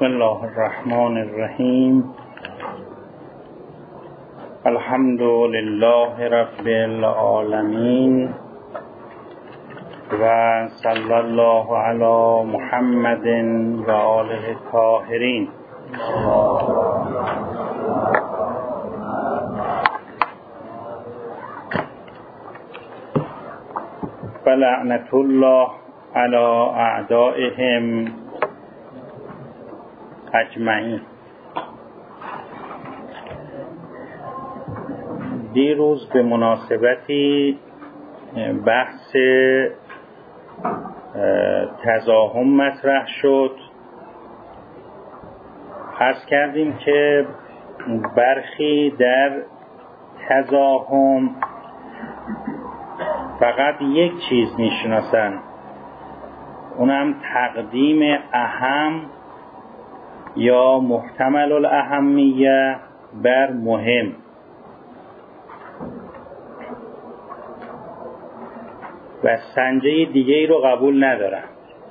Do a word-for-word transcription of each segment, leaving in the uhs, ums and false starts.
بسم الله الرحمن الرحیم. الحمد لله رب العالمین و صلی الله علی محمد و آله الطاهرین. فلعنة الله علی اعدائهم اجمعین. دیروز به مناسبتی بحث تزاحم مطرح شد. عرض کردیم که برخی در تزاحم فقط یک چیز میشناسن، اونم تقدیم اهم یا محتمل الاهمیه بر مهم. و سنجه دیگه ای رو قبول ندارن،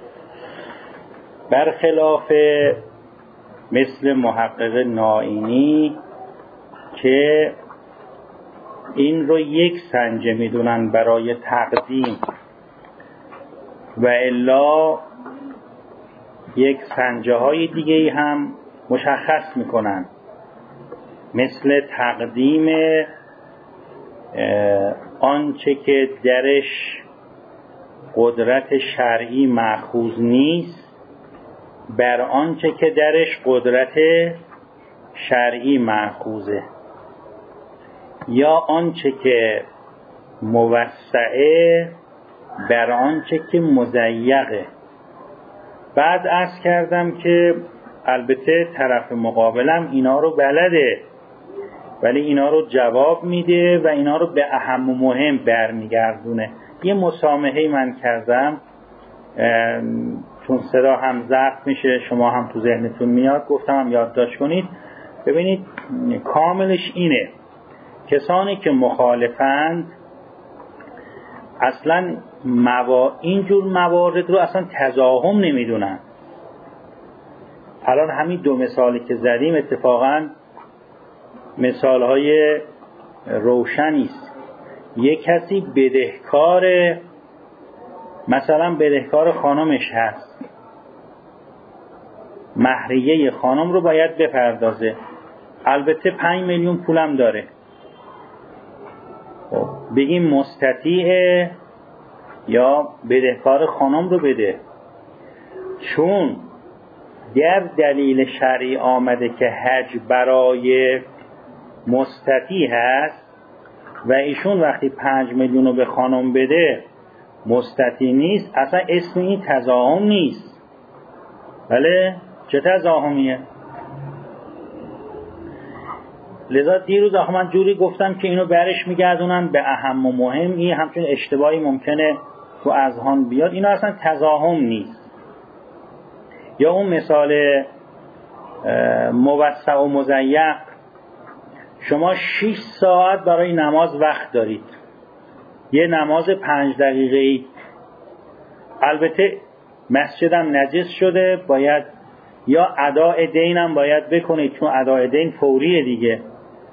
برخلاف مثل محقق نائینی که این رو یک سنجه میدونن برای تقدیم و الا یک سنجه های دیگه ای هم مشخص میکنن، مثل تقدیم آنچه که درش قدرت شرعی مأخوذ نیست بر آنچه که درش قدرت شرعی مأخوذه، یا آنچه که موسعه بر آنچه که مضیقه. بعد عرض کردم که البته طرف مقابلم اینا رو بلده، ولی اینا رو جواب میده و اینا رو به اهم و مهم برمیگردونه. یه مسامحه من کردم چون صدا هم ضبط میشه، شما هم تو ذهنتون میاد، گفتم هم یادداشت کنید. ببینید کاملش اینه، کسانی که مخالفند اصلا موا... اینجور موارد رو اصلا تزاحم نمیدونن. الان همین دو مثالی که زدیم اتفاقا مثالهای روشنی است. یک کسی بدهکار، مثلا بدهکار خانمش هست، مهریه خانم رو باید بپردازه، البته پنج میلیون پولم داره. بگیم مستطیعه یا بدهکار خانم رو بده، چون در دلیل شرعی آمده که حج برای مستطیع هست و ایشون وقتی پنج میلیون رو به خانم بده مستطیع نیست، اصلا اسم این تزاحم نیست. بله چه تزاحمیه؟ لذا دیروز آخه من جوری گفتم که اینو برش میگردونن به اهم و مهم. این همچون اشتباهی ممکنه تو اذهان بیاد، اینو اصلا تزاحم نیست. یا اون مثال موسع و مضیق، شما شش ساعت برای نماز وقت دارید، یه نماز پنج دقیقه‌ای، البته مسجدم نجس شده، باید یا اداء دینم باید بکنید، چون اداء دین فوریه دیگه،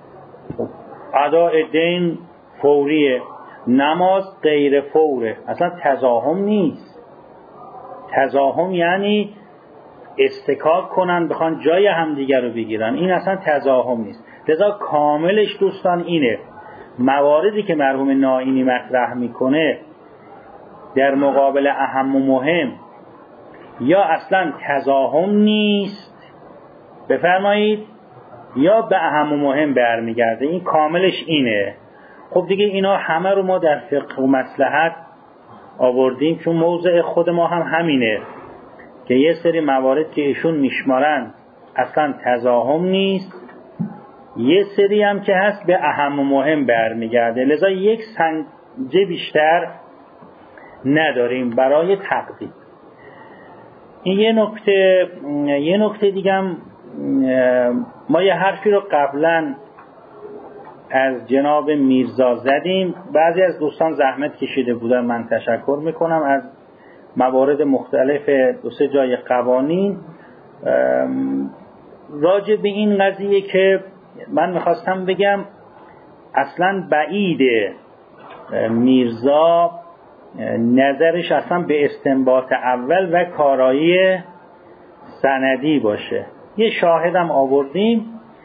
اداء دین فوریه، نماز غیر فوره، اصلا تزاحم نیست. تزاحم یعنی استکاک کنن بخوان جای همدیگر رو بگیرن، این اصلا تزاحم نیست. لذا کاملش دوستان اینه، مواردی که مرحوم نائینی مطرح میکنه در مقابل اهم و مهم یا اصلا تزاحم نیست بفرمایید، یا به اهم و مهم برمیگرده. این کاملش اینه. خب دیگه اینا همه رو ما در فقه و مصلحت آوردیم، چون موضع خود ما هم همینه که یه سری موارد که ایشون میشمارن اصلا تزاحم نیست، یه سری هم که هست به اهم و مهم برمیگرده. لذا یک سنجه بیشتر نداریم برای تقدیم. این یه نکته. یه نکته دیگه هم، ما یه حرفی رو قبلا از جناب میرزا زدیم، بعضی از دوستان زحمت کشیده بودن، من تشکر میکنم، از موارد مختلف دو سه جای قوانین راجع به این قضیه که من میخواستم بگم اصلا بعیده میرزا نظرش اصلا به استنباط اول و کارایی سندی باشه. یه شاهدم آوردیم.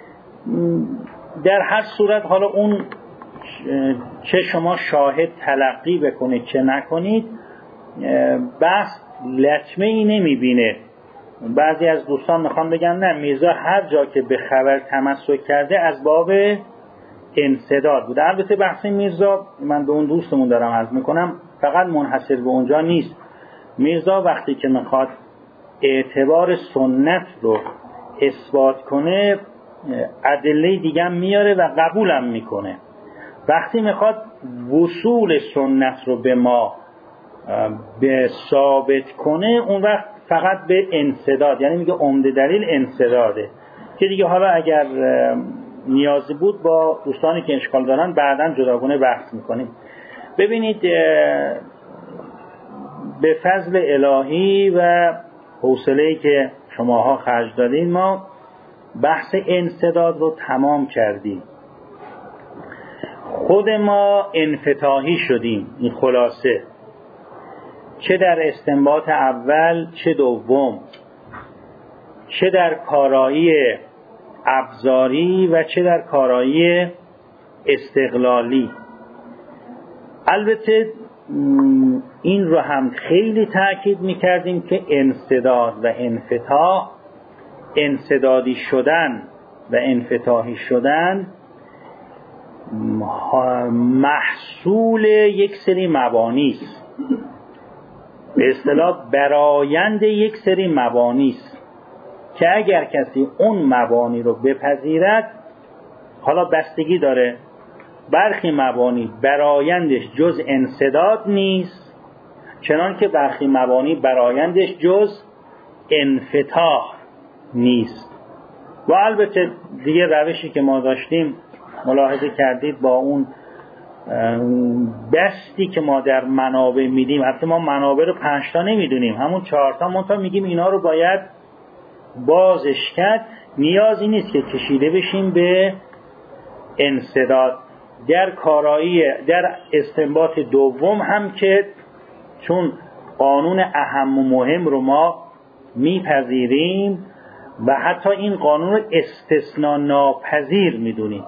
در هر صورت حالا اون چه شما شاهد تلقی بکنید چه نکنید بس لطمه ای نمیبینه. بعضی از دوستان میخوام بگن نه، میرزا هر جا که به خبر تمسک کرده از باب انسداد بوده. البته بحث میرزا من به اون دوستمون دارم عرض میکنم فقط منحصر به اونجا نیست. میرزا وقتی که میخواد اعتبار سنت رو اثبات کنه ادله دیگه میاره و قبولم میکنه. وقتی میخواد وصول سنت رو به ما به ثابت کنه اون وقت فقط به انسداد، یعنی میگه عمده دلیل انسداده، که دیگه حالا اگر نیازی بود با دوستانی که اشکال دارن بعداً جداگانه بحث میکنیم. ببینید به فضل الهی و حوصله‌ای که شماها خرج دادین ما بحث انسداد رو تمام کردیم. خود ما انفتاحی شدیم. این خلاصه چه در استنباط اول چه دوم، چه در کارایی ابزاری و چه در کارایی استقلالی. البته این رو هم خیلی تأکید میکردیم که انسداد و انفتاح، انسدادی شدن و انفتاحی شدن محصول یک سری مبانی است، به اصطلاح برآیند یک سری مبانی است که اگر کسی اون مبانی رو بپذیرد، حالا بستگی داره، برخی مبانی برآیندش جز انسداد نیست، چنان که برخی مبانی برآیندش جز انفتاح نیست. و البته دیگه روشی که ما داشتیم ملاحظه کردید با اون بستی که ما در منابع میدیم، حتی ما منابع رو پنج تا نمیدونیم، همون چهار تا منتها میگیم اینا رو باید بازش کرد. نیازی نیست که کشیده بشیم به انسداد. در کارایی در استنباط دوم هم که چون قانون اهم و مهم رو ما میپذیریم و حتی این قانون رو استثناء ناپذیر میدونیم.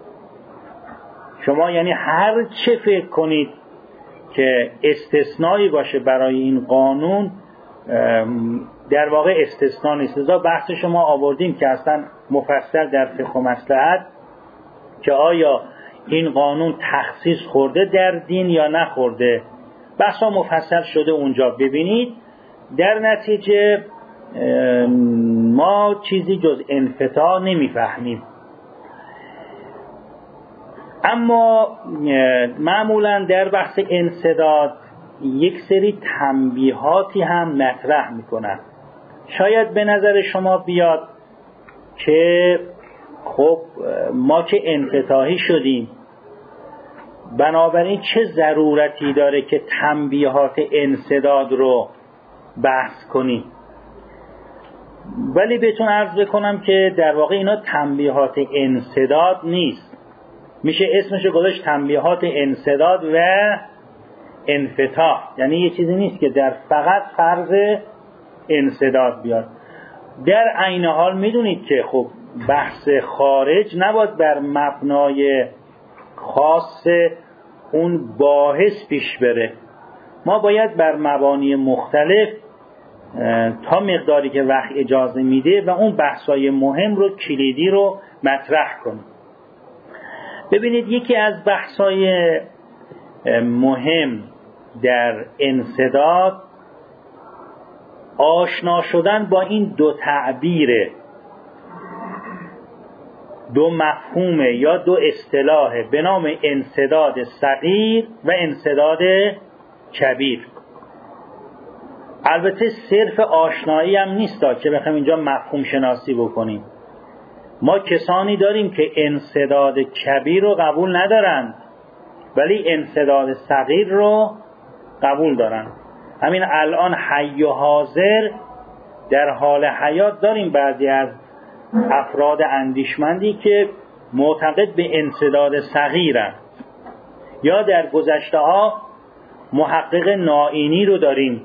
شما یعنی هر چه فکر کنید که استثنایی باشه برای این قانون در واقع استثناء نیست. لذا بحث شما آوردیم که اصلا مفصل در فقه و مصلحت که آیا این قانون تخصیص خورده در دین یا نخورده، بحثا مفصل شده اونجا. ببینید در نتیجه ما چیزی جز انفتاح نمیفهمیم. اما معمولا در بحث انسداد یک سری تنبیهاتی هم مطرح میکنن. شاید به نظر شما بیاد که خب ما که انفتاحی شدیم بنابراین چه ضرورتی داره که تنبیهات انسداد رو بحث کنیم. ولی بهتون عرض بکنم که در واقع اینا تنبیهات انسداد نیست، میشه اسمشو گذاشت تنبیهات انسداد و انفتاح. یعنی یه چیزی نیست که در فقط فرض انسداد بیاد. در عین حال میدونید که خب بحث خارج نباید بر مبنای خاص اون باحث پیش بره. ما باید بر مبانی مختلف تا مقداری که وقت اجازه میده و اون بحثای مهم رو کلیدی رو مطرح کنیم. ببینید یکی از بحثای مهم در انسداد آشنا شدن با این دو تعبیر، دو مفهوم یا دو اصطلاح به نام انسداد صغیر و انسداد کبیر. البته صرف آشنایی هم نیست که بخوایم اینجا مفهوم شناسی بکنیم. ما کسانی داریم که انسداد کبیر رو قبول ندارند ولی انسداد صغیر رو قبول دارند. همین الان حی و حاضر در حال حیات داریم بعضی از افراد اندیشمندی که معتقد به انسداد صغیرند، یا در گذشته ها محقق نائینی رو داریم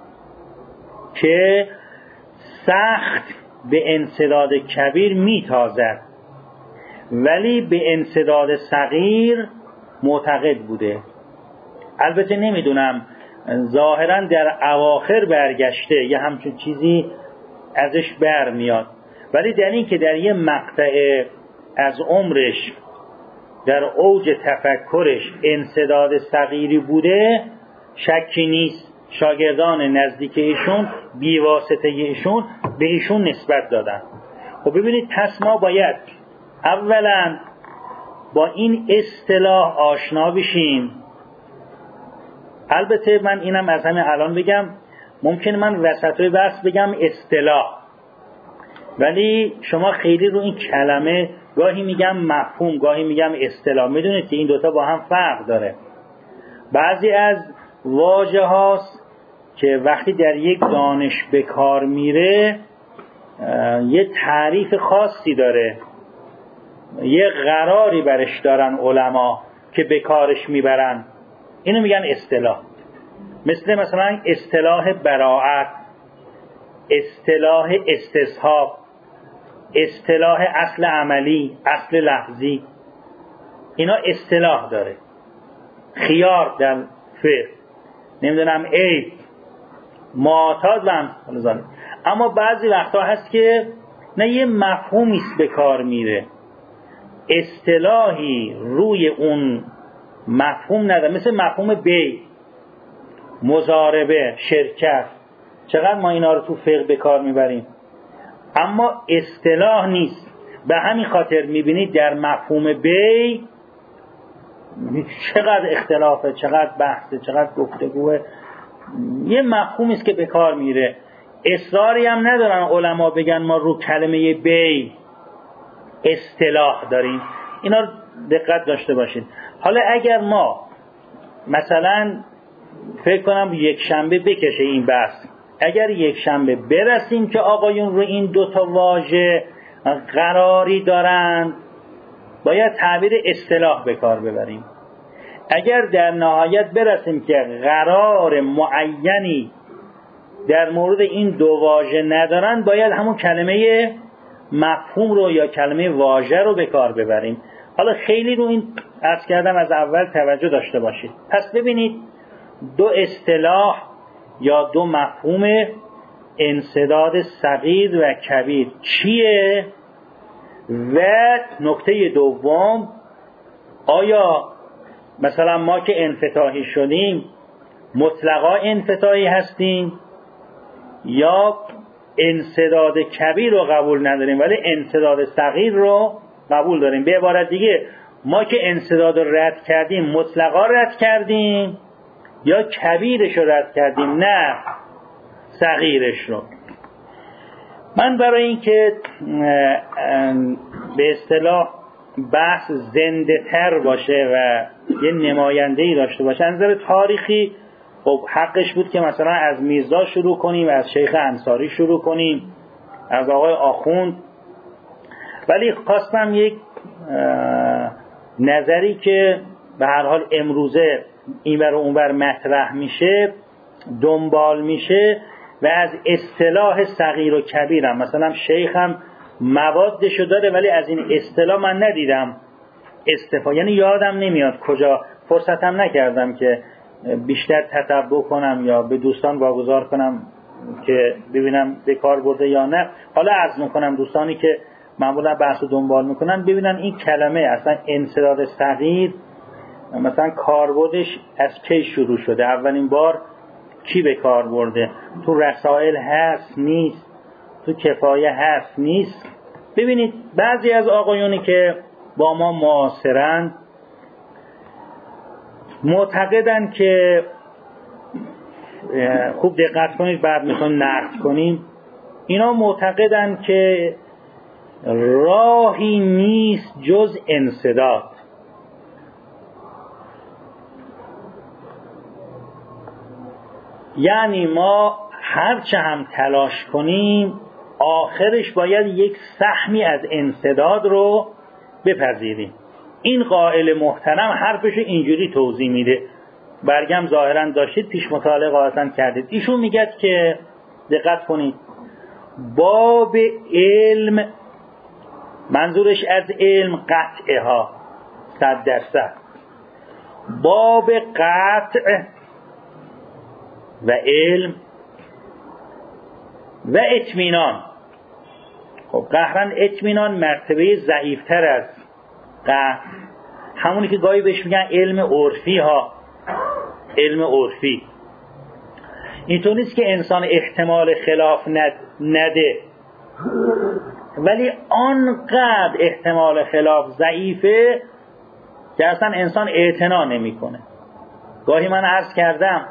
که سخت به انسداد کبیر میتازد ولی به انسداد صغیر معتقد بوده. البته نمیدونم ظاهرا در اواخر برگشته یا همچون چیزی ازش برمیاد، ولی در این که در یه مقطع از عمرش در اوج تفکرش انسداد صغیری بوده شکی نیست. شاگردان نزدیک ایشون بیواسطه ایشون به ایشون نسبت دادن. خب ببینید پس ما باید اولا با این اصطلاح آشنا بشیم. البته من اینم از همین الان بگم، ممکن من وسطای بحث بگم اصطلاح، ولی شما خیلی رو این کلمه گاهی میگم مفهوم گاهی میگم اصطلاح. میدونید که این دوتا با هم فرق داره. بعضی از واژه هاست که وقتی در یک دانش به کار میره یه تعریف خاصی داره، یه قراری برش دارن علما که به کارش میبرن، اینو میگن اصطلاح. مثل مثلا اصطلاح براءت، اصطلاح استصحاب، اصطلاح اصل عملی، اصل لفظی، اینا اصطلاح داره. خیار در فقه، نمیدونم عیب، معتاد و امثال ذالک. اما بعضی وقتا هست که نه یه مفهومی است به کار میره، اصطلاحی روی اون مفهوم نداره، مثل مفهوم بی، مضاربه، شرکت. چقدر ما اینا رو تو فقه به کار میبریم، اما اصطلاح نیست. به همین خاطر میبینید در مفهوم بی چقدر اختلافه، چقدر بحثه، چقدر گفتگوه. یه مفهومی است که به کار میره. اصراری هم ندارن علما بگن ما رو کلمه بی اصطلاح داریم. اینا رو دقت داشته باشید. حالا اگر ما مثلا فکر کنم یک شنبه بکشه این بحث، اگر یک شنبه برسیم که آقایون رو این دوتا واژه قراری دارند، باید تعبیر اصطلاح به کار ببریم. اگر در نهایت برسیم که قرار معینی در مورد این دو واژه ندارن، باید همون کلمه مفهوم رو یا کلمه واژه رو به کار ببریم. حالا خیلی رو این عرض کردم از اول توجه داشته باشید. پس ببینید دو اصطلاح یا دو مفهوم انسداد صغیر و کبیر چیه؟ و نکته دوم، آیا مثلا ما که انفتاحی شدیم مطلقا انفتاحی هستیم یا انسداد کبیر رو قبول نداریم ولی انسداد صغیر رو قبول داریم؟ به عبارت دیگه ما که انسداد رو رد کردیم مطلقا رد کردیم یا کبیرش رو رد کردیم؟ نه، صغیرش رو. من برای اینکه به اصطلاح بحث زنده تر باشه و یه نماینده‌ای داشته باشه، از نظر تاریخی خب حقش بود که مثلا از میرزا شروع کنیم، از شیخ انصاری شروع کنیم، از آقای آخوند، ولی خواستم یک نظری که به هر حال امروزه اینور و اونور مطرح میشه دنبال میشه و از اصطلاح صغیر و کبیرم، مثلا شیخم موادشو داره ولی از این اصطلاح من ندیدم استفاده، یعنی یادم نمیاد کجا، فرصتم نکردم که بیشتر تتبع کنم یا به دوستان واگذار کنم که ببینم به کار برده یا نه. حالا عرض میکنم دوستانی که معمولا بحث رو دنبال میکنن ببینن این کلمه اصلا انسداد صغیر مثلا کاربردش از کی شروع شده، اولین بار کی به کار برده، تو رسائل هست نیست، تو کفایه هست نیست. ببینید بعضی از آقایونی که با ما معاصرند معتقدن که، خوب دقت کنید بعد میخوایم نقد کنیم، اینا معتقدن که راهی نیست جز انسداد. یعنی ما هرچه هم تلاش کنیم آخرش باید یک سهمی از انسداد رو بپذیریم. این قائل محترم حرفش اینجوری توضیح میده، برگم ظاهرا داشتید پیش مطالعه قاعدتا کردید. ایشون میگه که دقت کنید، باب علم، منظورش از علم قطعه ها صد درصد، باب قطع و علم و اطمینان. خب قهرن اطمینان مرتبه ضعیفتر از قطع، همونی که گاهی بهش میگن علم عرفی ها، علم عرفی. اینطور نیست که انسان احتمال خلاف نده، ولی آنقدر احتمال خلاف ضعیفه که اصلا انسان اعتنا نمیکنه. گاهی من عرض کردم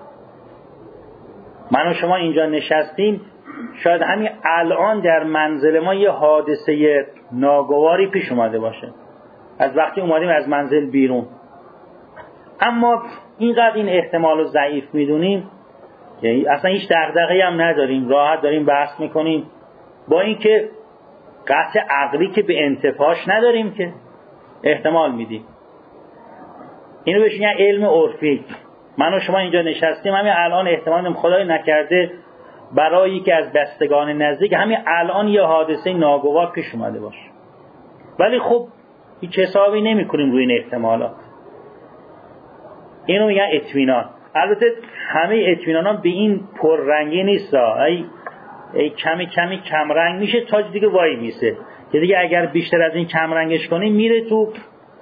من و شما اینجا نشستیم، شاید همین الان در منزل ما یه حادثه ناگواری پیش اومده باشه از وقتی اومدیم از منزل بیرون، اما اینقدر این احتمال رو ضعیف میدونیم که اصلا هیچ دغدغه‌ای هم نداریم، راحت داریم بحث میکنیم، با اینکه قطع عقلی که به انتفاش نداریم که احتمال میدیم. اینو بهش میگن علم عرفی. من و شما اینجا نشستیم، همین الان احتمال خدای نکرده برای یکی از بستگان نزدیک همین الان یه حادثه ناگوار پیش اومده باشه، ولی خب هیچ حسابی نمی کنیم روی این احتمالات. اینو میگن اطمینان. البته همه اطمینان ها به این پررنگی نیست، ای, ای کمی کمی کمرنگ میشه تا دیگه وای میسه که دیگه اگر بیشتر از این کمرنگش کنیم میره تو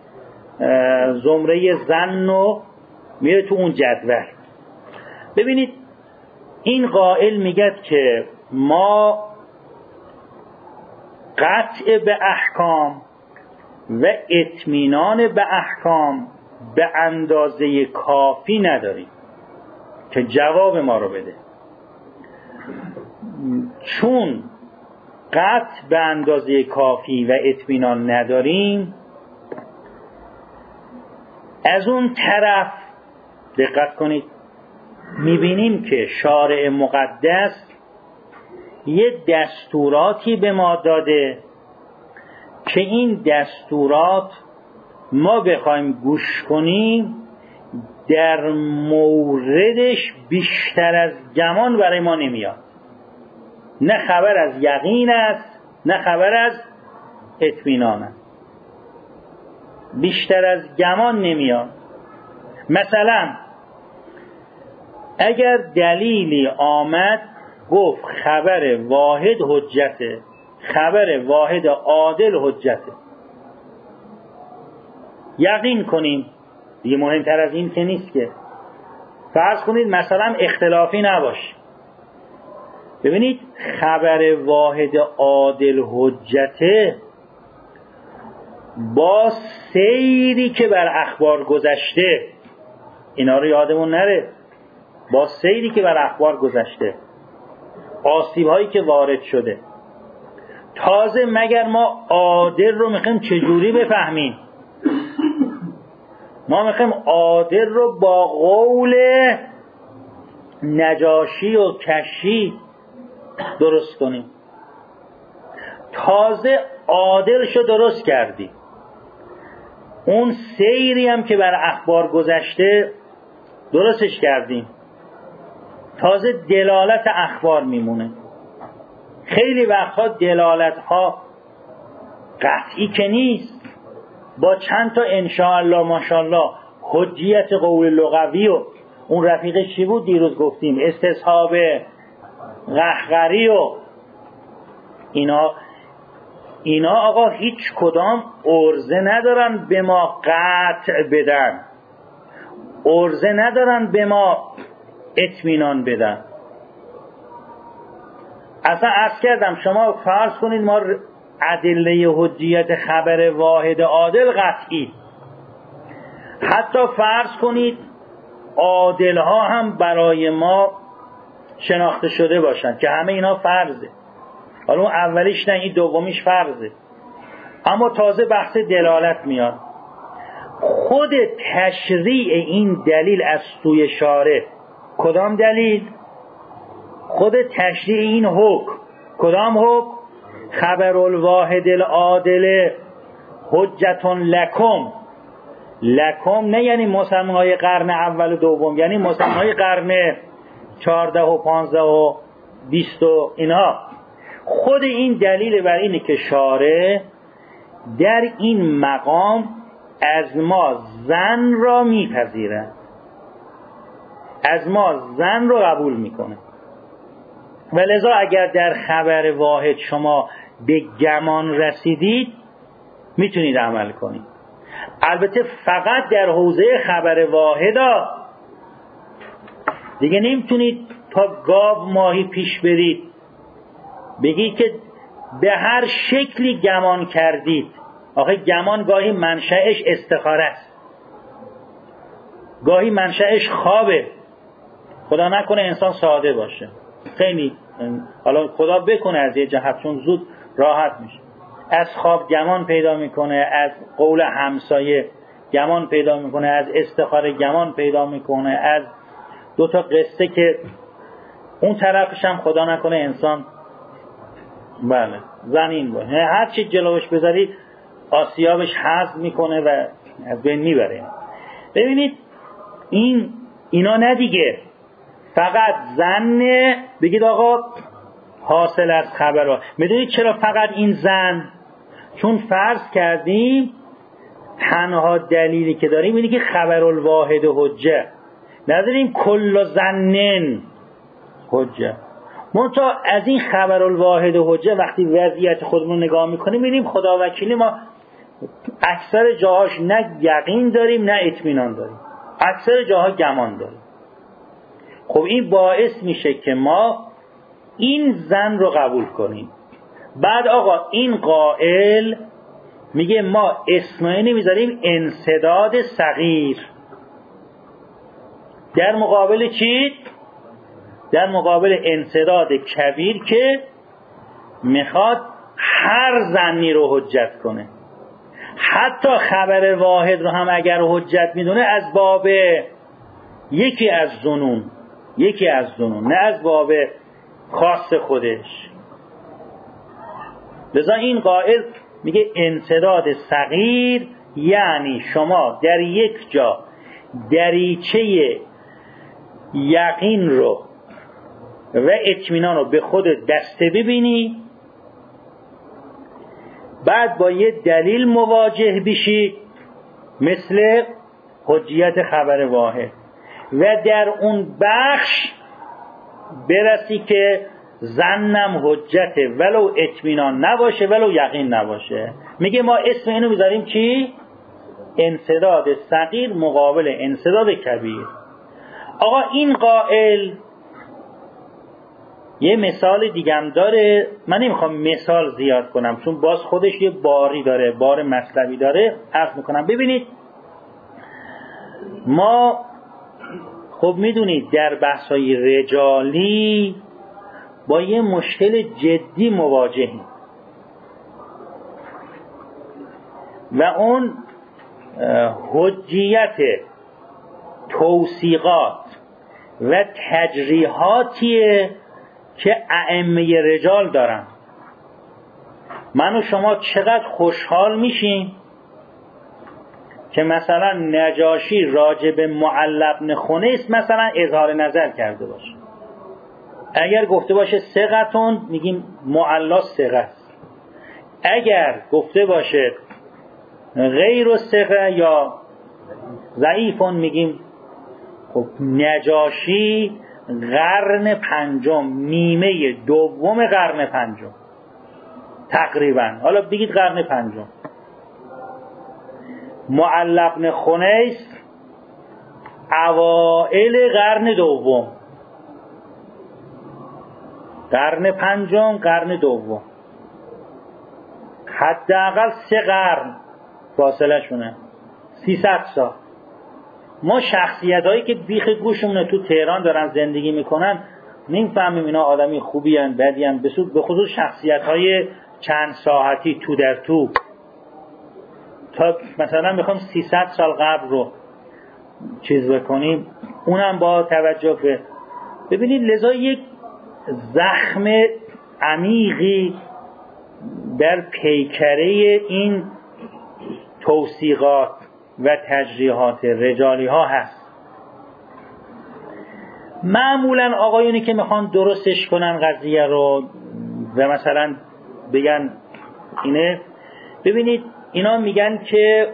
زمره زن و میره تو اون جدول. ببینید این قائل میگه که ما قطع به احکام و اطمینان به احکام به اندازه کافی نداریم که جواب ما رو بده. چون قطع به اندازه کافی و اطمینان نداریم، از اون طرف دقت کنید میبینیم که شارع مقدس یه دستوراتی به ما داده که این دستورات ما بخوایم گوش کنیم در موردش بیشتر از گمان برای ما نمیاد. نه خبر از یقین است نه خبر از اطمینان است، بیشتر از گمان نمیاد. مثلا اگر دلیلی آمد گفت خبر واحد حجته، خبر واحد عادل حجته، یقین کنیم دیگه، مهمتر از این که نیست که. فرض کنید مثلا اختلافی نباشه، ببینید خبر واحد عادل حجته با سیری که بر اخبار گذشته، اینا رو یادمون نره، با سیری که بر اخبار گذشته، آسیب هایی که وارد شده، تازه مگر ما عادل رو میخوایم چجوری بفهمیم؟ ما میخوایم عادل رو با قول نجاشی و کشی درست کنیم. تازه عادلش رو درست کردیم، اون سیری هم که بر اخبار گذشته درستش کردیم، تازه دلالت اخبار میمونه. خیلی وقتها دلالت ها قطعی که نیست، با چند تا انشاءالله ماشاءالله حجیت قول لغوی و اون رفیقش چی بود دیروز گفتیم، استصحاب قهقری و اینا اینا آقا هیچ کدام عرضه ندارن به ما قطع بدن، عرضه ندارن به ما اطمینان بدن. اصلا عرض کردم شما فرض کنید ما ادله حجیت خبر واحد عادل قطعی، حتی فرض کنید عادل ها هم برای ما شناخته شده باشن که همه اینا فرضه، حالا اون اولیش نه این دومیش فرضه، اما تازه بحث دلالت میاد. خود تشریع این دلیل از سوی شارع، کدام دلیل؟ خود تشریع این حکم، کدام حکم؟ خبر الواحد العادل حجتون لکم. لکم نه یعنی مسلمان های قرن اول و دوم، یعنی مسلمان های قرن چارده و پانزده و بیست و اینها. خود این دلیل بر اینه که شارع در این مقام از ما زن را میپذیره، از ما زن رو قبول میکنه. و لذا اگر در خبر واحد شما به گمان رسیدید میتونید عمل کنید. البته فقط در حوزه خبر واحد ها. دیگه نمیتونید تا گاو ماهی پیش برید بگید که به هر شکلی گمان کردید. آخه گمان گاهی منشأش استخاره است، گاهی منشأش خوابه. خدا نکنه انسان ساده باشه، خیلی حالا خدا بکنه از یه جهت، چون زود راحت میشه. از خواب گمان پیدا میکنه، از قول همسایه گمان پیدا میکنه، از استخاره گمان پیدا میکنه، از دو تا قصه که اون طرفش هم خدا نکنه انسان بله زنین باشه، هر چی جلوش بذاری آسیابش حذف میکنه و از بین میبره. ببینید این اینا نه دیگه، فقط زن بگید آقا حاصل از خبرها. میدونید چرا فقط این زن؟ چون فرض کردیم تنها دلیلی که داریم اینه که خبر الواحد حجه، نداریم کل زنن حجه. منتها از این خبر الواحد حجه وقتی وضعیت خودمون رو نگاه میکنیم میبینیم خدا وکیلی ما اکثر جاهاش نه یقین داریم نه اطمینان داریم، اکثر جاها گمان داریم. خب این باعث میشه که ما این زن رو قبول کنیم. بعد آقا این قائل میگه ما اسمایی نمیذاریم انسداد صغیر. در مقابل چی؟ در مقابل انسداد کبیر که میخواد هر زنی رو حجت کنه. حتی خبر واحد رو هم اگر حجت میدونه از باب یکی از ظنون، یکی از ظنون، نه از باب خاص خودش. لذا این قائل میگه انسداد صغیر یعنی شما در یک جا دریچه یقین رو و اطمینان رو به خود دسته ببینی، بعد با یه دلیل مواجه بشی مثل حجیت خبر واحد و در اون بخش برسی که زنم حجته ولو اطمینان نباشه ولو یقین نباشه. میگه ما اسم اینو میذاریم چی؟ انسداد صغیر مقابل انسداد کبیر. آقا این قائل یه مثال دیگم داره، من نمیخوام مثال زیاد کنم چون باز خودش یه باری داره، بار مطلبی داره، عرض میکنم. ببینید ما خب میدونید در بحث‌های رجالی با یه مشکل جدی مواجهیم و اون حجیت توثیقات و تجریحاتیه که ائمه رجال دارن. من و شما چقدر خوشحال میشیم که مثلا نجاشی راجب معل بن خنیس مثلا اظهار نظر کرده باشه، اگر گفته باشه ثقتون میگیم معلا ثقه است، اگر گفته باشه غیر ثقه یا ضعیفون میگیم خب نجاشی قرن پنجم، نیمه دوم قرن پنجم تقریبا، حالا بگید قرن پنجم. معل بن خنیس اوائل قرن دوم، قرن پنجم قرن دوم، حداقل سه قرن فاصله شونه، سیصد سال. ما شخصیت هایی که بیخ گوشمونه تو تهران دارن زندگی میکنن نمیفهمیم اینا آدمی خوبی هن بدی هن، به خصوص شخصیت های چند ساعتی تو در تو، تا مثلا میخوام سیصد سال قبل رو چیز بکنیم، اونم با توجه به ببینید. لذا یک زخم عمیقی در پیکره این توصیقات و تجریحات رجالی ها هست. معمولا آقایونی که میخوان درستش کنن قضیه رو و مثلا بگن اینه، ببینید اینا میگن که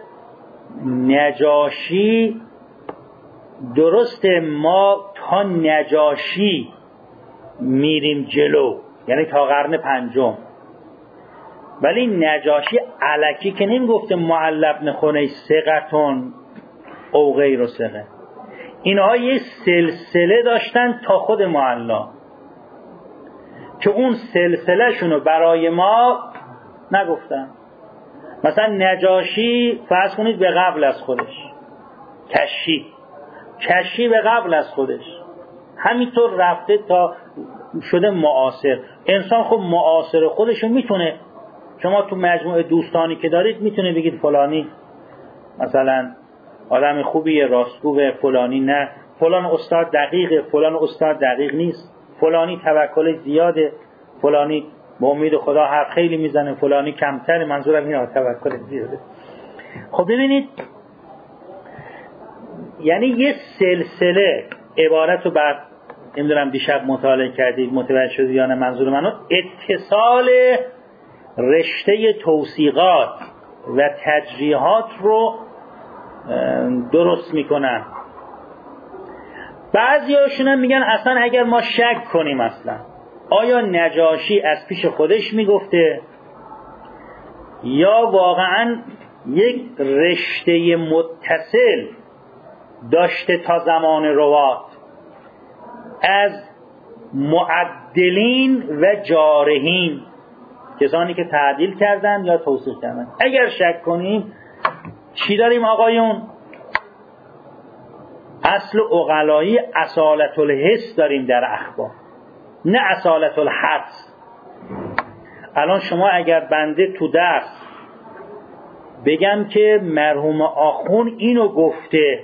نجاشی درسته، ما تا نجاشی میریم جلو، یعنی تا قرن پنجم، ولی نجاشی الکی که نمیگفته معلب نخونه ثقتون او غیر ثقه. اینها یه سلسله داشتن تا خود معلا که اون سلسله شونو برای ما نگفتن. مثلا نجاشی فرض کنید به قبل از خودش، کشی کشی به قبل از خودش، همینطور رفته تا شده معاصر. انسان خب معاصر خودشو میتونه، شما تو مجموعه دوستانی که دارید میتونه بگید فلانی مثلا آدم خوبیه، راستگوه، فلانی نه، فلان استاد دقیقه، فلان استاد دقیق نیست، فلانی توکل زیاده، فلانی با امید خدا حرف خیلی میزنه، فلانی کمتر. منظورم اینه توکل زیاده. خب ببینید، یعنی یه سلسله عبارت رو بعد نمیدونم دیشب مطالعه کردید متوجه شدید یا نه، منظور منو اتصال رشته توصیقات و تجریحات رو درست میکنن. بعضی هاشون هم میگن اصلا اگر ما شک کنیم اصلا آیا نجاشی از پیش خودش میگفته یا واقعا یک رشته متصل داشته تا زمان روات از معدلین و جارحین، کسانی که تعدیل کردن یا توصیح کردن. اگر شک کنیم چی داریم آقایون؟ اصل عقلایی اصالت الحس داریم در اخبار، نه اصالت الحدس. الان شما اگر بنده تو درس بگم که مرحوم آخون اینو گفته،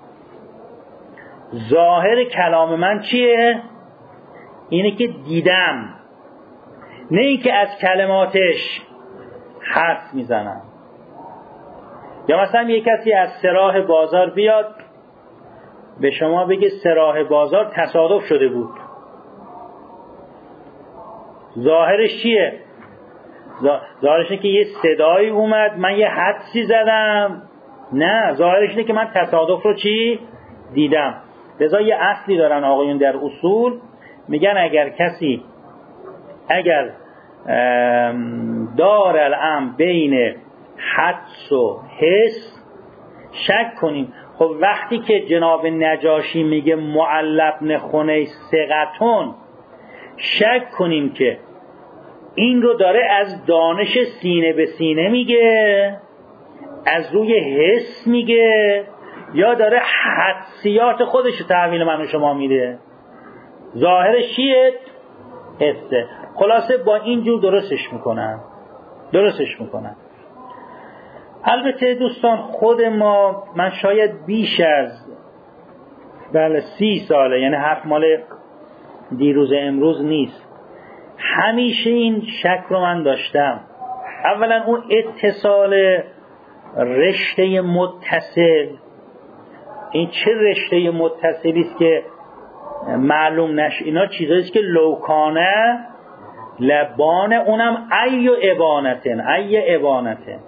ظاهر کلام من چیه؟ اینه که دیدم، نه این که از کلماتش حرف میزنم. یا مثلا یک کسی از سراح بازار بیاد به شما بگه سراح بازار تصادف شده بود، ظاهرش چیه؟ ظاهرش اینه که یه صدایی اومد، من یه حدسی زدم؟ نه، ظاهرش اینه که من تصادف رو چی؟ دیدم. لذا یه اصلی دارن آقایون در اصول، میگن اگر کسی اگر دار الامر بین حدس و حس شک کنیم. خب وقتی که جناب نجاشی میگه معلب نخونه ثقتون، شک کنیم که این رو داره از دانش سینه به سینه میگه، از روی حس میگه، یا داره حدسیات خودش رو تحویل من و شما میده. ظاهرش چیه؟ حسه. خلاصه با اینجور درستش میکنن درستش میکنن البته دوستان خود ما، من شاید بیش از بله سی ساله، یعنی حرف مال دیروز امروز نیست، همیشه این شک رو من داشتم. اولا اون اتصال رشته متصل، این چه رشته متصلی است که معلوم نشه؟ اینا چیزایی است که لوکانه لبانه، اونم ای ابانتن ای ابانتن.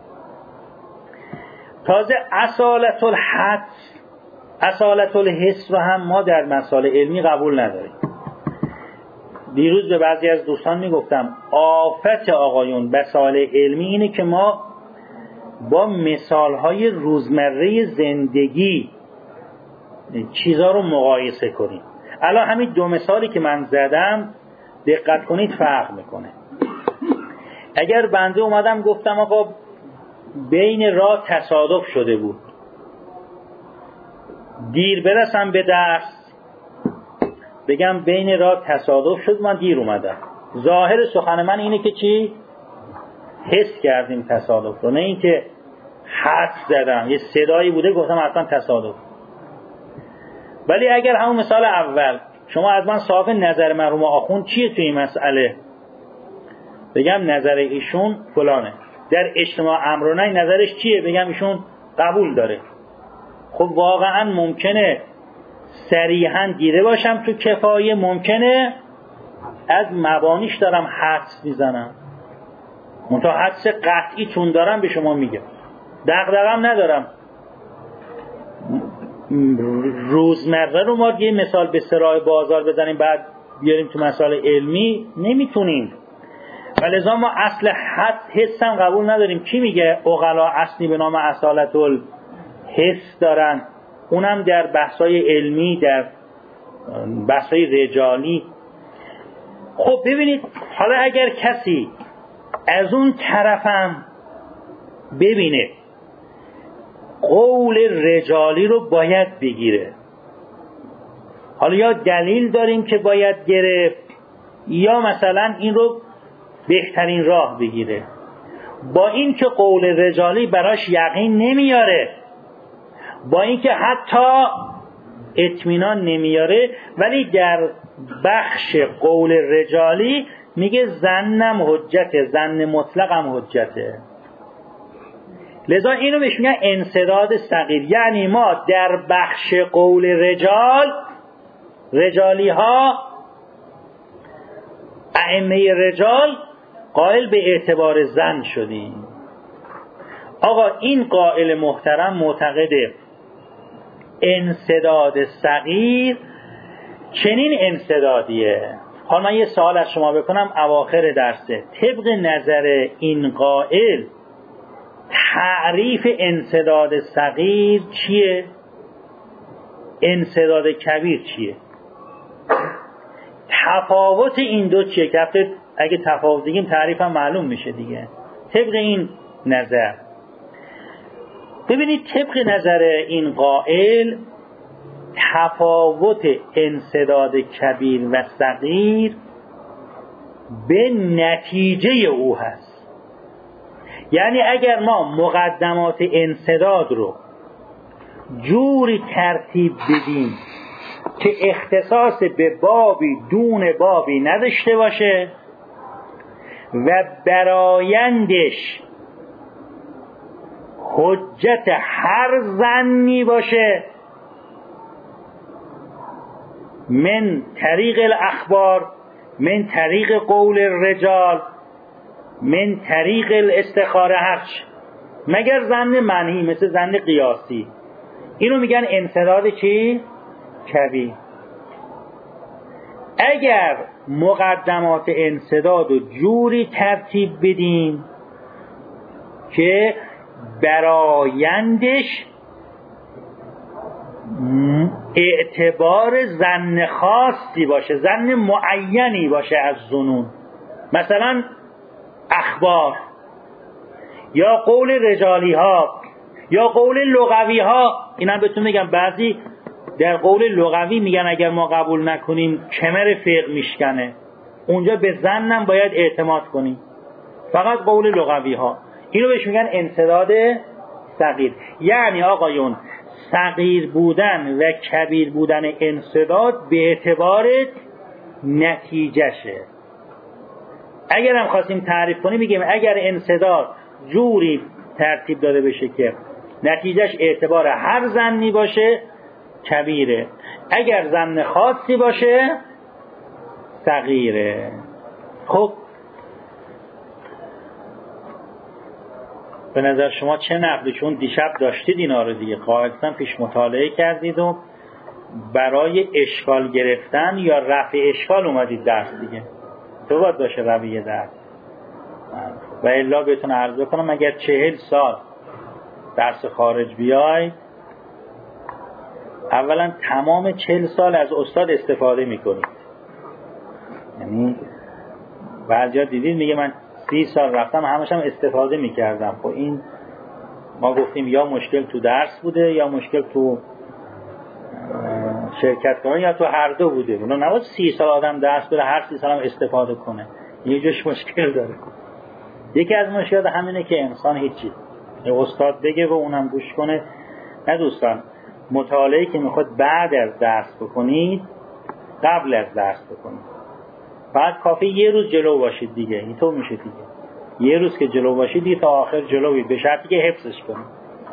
تازه اصالت الحدس اصالت الحس رو هم ما در مسائل علمی قبول نداریم. دیروز به بعضی از دوستان میگفتم آفت آقایون مسائل علمی اینه که ما با مثالهای روزمره زندگی چیزا رو مقایسه کنیم. الان همین دو مثالی که من زدم دقت کنید فرق میکنه. اگر بنده اومدم گفتم آقا بین راه تصادف شده بود، دیر برسم به درس، بگم بین راه تصادف شد من دیر اومدم، ظاهر سخن من اینه که چی؟ حس کردیم تصادف رو، نه این که حدس زدم، یه صدایی بوده گفتم اصلا تصادف. ولی اگر همون مثال اول شما از من صاحب نظر مرحوم آخوند چیه توی این مسئله؟ بگم نظر ایشون فلانه. در اجتماع امر و نهی نظرش چیه؟ بگم ایشون قبول داره. خب واقعا ممکنه صریحا دیده باشم تو کفایه، ممکنه از مبانیش دارم حدس میزنم، منتها حدس قطعی چون دارم به شما میگم، دغدغه‌ام ندارم. روزمره رو ما یه مثال به سراح بازار بزنیم بعد بیاریم تو مسائل علمی نمیتونیم، ولذا ما اصل حد حسم قبول نداریم. کی میگه عقلا اصلی به نام اصالت الحس دارن؟ اونم در بحثای علمی، در بحثای رجالی. خب ببینید، حالا اگر کسی از اون طرفم ببینه قول رجالی رو باید بگیره، حالا یا دلیل داریم که باید گرفت یا مثلا این رو بهترین راه بگیره، با این که قول رجالی براش یقین نمیاره، با این که حتی اطمینان نمیاره، ولی در بخش قول رجالی میگه زنم حجته، زن مطلقم حجته. لذا اینو بهش میگن انسداد صغیر. یعنی ما در بخش قول رجال، رجالی ها، ائمه رجال قائل به اعتبار زن شدیم. آقا این قائل محترم معتقده انسداد صغیر چنین انسدادیه. حالا من یه سوال از شما بکنم اواخر درسه، طبق نظر این قائل تعریف انسداد صغیر چیه؟ انسداد کبیر چیه؟ تفاوت این دو چیه؟ که اگه تفاوت دیگیم تعریف هم معلوم میشه دیگه. طبق این نظر ببینید، طبق نظر این قائل تفاوت انسداد کبیر و صغیر به نتیجه او هست. یعنی اگر ما مقدمات انسداد رو جوری ترتیب بدیم که اختصاص به بابی دون بابی نداشته باشه و برایندش حجت هر ظنی باشه، من طریق الاخبار، من طریق قول الرجال، من طریق الاستخاره، هرچ مگر ظن منهی مثل ظن قیاسی، اینو میگن انسداد چی؟ کبیر. اگر مقدمات انسداد رو جوری ترتیب بدیم که برایندش اعتبار ظن خاصی باشه، ظن معینی باشه از ظنون، مثلا اخبار یا قول رجالی ها یا قول لغوی ها، اینا بهتون میگم بعضی در قول لغوی میگن اگر ما قبول نکنیم کمر فقه میشکنه، اونجا به ظنم باید اعتماد کنیم، فقط قول لغوی ها. اینو بهش میگن انسداد صغیر. یعنی آقایون صغیر بودن و کبیر بودن انسداد به اعتبار نتیجهشه. اگر هم خواستیم تعریف کنیم میگیم اگر انسداد جوری ترتیب داده بشه که نتیجهش اعتبار هر ظنی باشه کبیره، اگر ظن خاصی باشه صغیره. خب به نظر شما چه نقدی؟ چون دیشب داشتید اینا رو دیگه قاعدتاً پیش مطالعه کردید و برای اشکال گرفتن یا رفع اشکال اومدید درس دیگه، تو باید باشه رویه درس. و الا بهتون عرض کنم اگر چهل سال درس خارج بیای، اولا تمام چهل سال از استاد استفاده میکنید. یعنی بعضیا دیدید میگه من سی سال رفتم همش هم استفاده میکردم. خب این ما گفتیم یا مشکل تو درس بوده یا مشکل تو شرکت کنه یا تو هر دو بوده. اونا نباید سی سال آدم درس بره هر سی سال هم استفاده کنه، یه جوش مشکل داره. یکی از مشکلات همینه که انسان هیچی استاد بگه و اونم گوش کنه. نه دوستان، مطالعه که میخواد بعد از درس بکنید قبل از درس بکنید. بعد کافی یه روز جلو باشید دیگه، اینطور میشه دیگه. یه روز که جلو باشید دیگه تا آخر جلوید، به شرطی که حفظش کنید.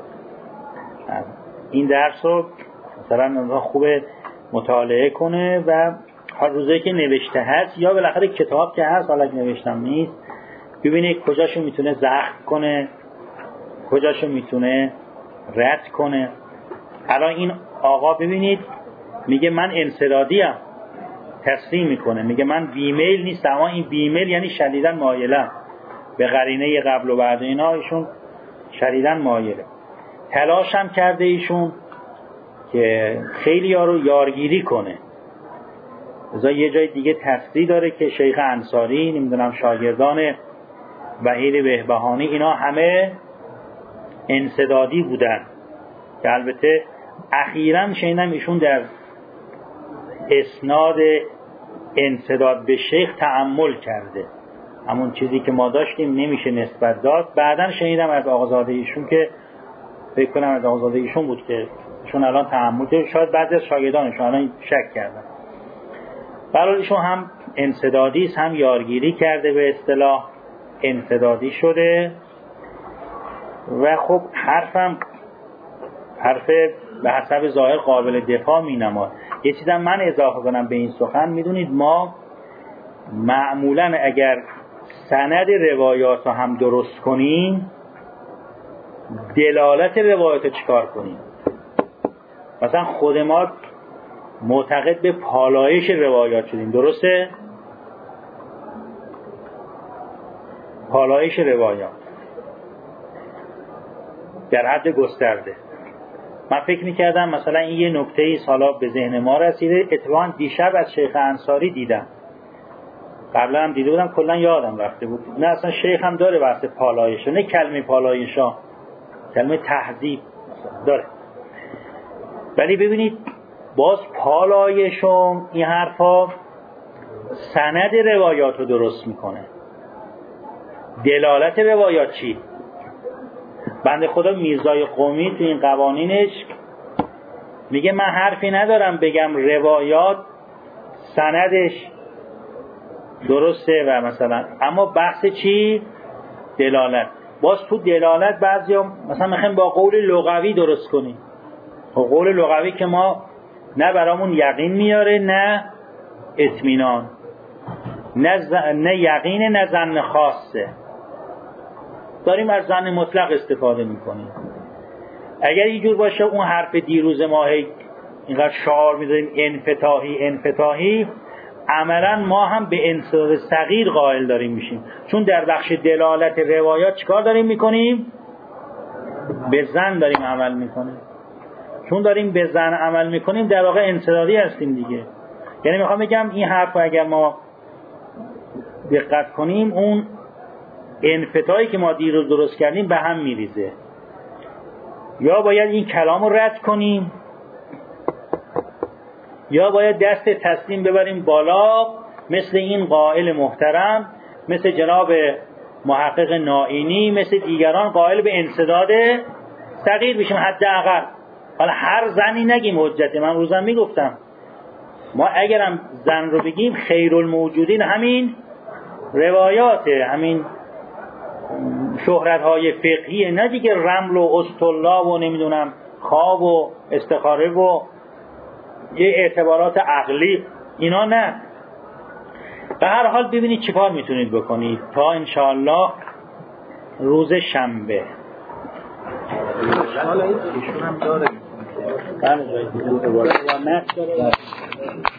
این درس رو مثلا خوبه مطالعه کنه و هر روزی که نوشته هست یا بالاخره کتاب که هست، حالا نوشتم نیست، ببینید کجاشو میتونه زخم کنه، کجاشو میتونه رد کنه. الان این آقا ببینید میگه من انسدادیم، تسلیم میکنه، میگه من بیمیل نیستم. اما این بیمیل یعنی شدیداً مایلم، به قرینه قبل و بعد اینا ایشون شدیداً مایله. تلاش هم کرده ایشون که خیلی ها رو یارگیری کنه. ازا یه جای دیگه تصریح داره که شیخ انصاری، نمیدونم شاگردان وحید بهبهانی، اینا همه انسدادی بودن که البته اخیراً شنیدم ایشون در اسناد انسداد به شیخ تأمل کرده، همون چیزی که ما داشتیم نمیشه نسبت داد. بعداً شنیدم از آقازاده ایشون که فکر کنم از آقازاده ایشون بود که ایشون الان تأمل کرده، شاید بعضی از شاگردانشون الان شک کردن. برای ایشون هم انسدادی است، هم یارگیری کرده، به اصطلاح انسدادی شده. و خب حرفم حرف به حسب ظاهر قابل دفاع می نماد. یه چیزم من اضافه کنم به این سخن، میدونید ما معمولا اگر سند روایات رو هم درست کنیم، دلالت روایات رو چیکار کنیم؟ مثلا خود ما معتقد به پالایش روایات شدیم، درسته؟ پالایش روایات در حد گسترده. من فکر میکردم مثلا این یه نکته ای حالا به ذهن ما رسیده، اتفاقا دیشب از شیخ انصاری دیدم، قبلا هم دیده بودم کلا یادم رفته بود. نه اصلا شیخ هم داره بحث پالایش، نه کلمه پالایشا، کلمه تهذیب داره. ولی ببینید باز پالایشم این حرفا سند روایات رو درست میکنه. دلالت روایات چی؟ بنده خدا میرزای قمی تو این قوانینش میگه من حرفی ندارم بگم روایات سندش درسته و مثلا، اما بحث چی؟ دلالت. باز تو دلالت بعضیا مثلا میخوایم با قول لغوی درست کنیم. قول لغوی که ما نه برامون یقین میاره نه اطمینان، نه, ز... نه یقین نه ظن خاصه، داریم از ظن مطلق استفاده میکنیم. اگر اینجور باشه اون حرف دیروز ما اینقدر شعار میذاریم انفتاحی انفتاحی، عملا ما هم به انسداد صغیر قائل داریم میشیم، چون در بخش دلالت روایات چیکار داریم میکنیم؟ به ظن داریم عمل میکنیم. چون داریم به ظن عمل میکنیم در واقع انسدادی هستیم دیگه. یعنی میخوام بگم این حرف اگر ما دقت کنیم اون انفتاحی که ما دیروز درست کردیم به هم میریزه. یا باید این کلام رو رد کنیم یا باید دست تسلیم ببریم بالا، مثل این قائل محترم، مثل جناب محقق نائینی، مثل دیگران قائل به انسداد صغیر بشیم حداقل. حالا هر زنی نگیم حجته، من روزم میگفتم ما اگرم زن رو بگیم خیرالموجودین همین روایاته، همین شهرت های فقهیه، نه دیگه رمل و اسطلا و نمیدونم خواب و استخاره و یه اعتبارات عقلی اینا نه. به هر حال ببینید چی کار میتونید بکنید تا انشاءالله روز شنبه. حالا این ایشون هم داره بله جایی دیگه